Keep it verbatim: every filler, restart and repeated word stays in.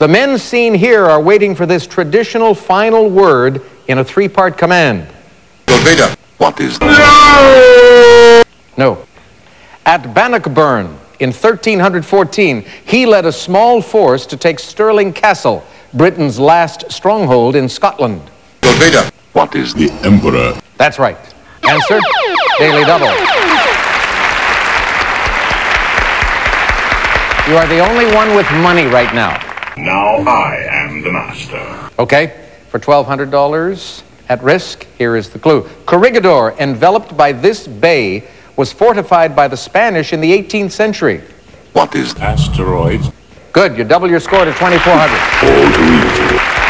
The men seen here are waiting for this traditional final word in a three-part command. Vader, what is no? No. At Bannockburn in thirteen fourteen, he led a small force to take Stirling Castle, Britain's last stronghold in Scotland. Vader, what is the Emperor? That's right. Answer, Daily Double. You are the only one with money right now. Now I am the master. Okay, for twelve hundred dollars at risk, here is the clue. Corregidor, enveloped by this bay, was fortified by the Spanish in the eighteenth century. What is asteroids? Good, you double your score to twenty-four hundred. All too easy.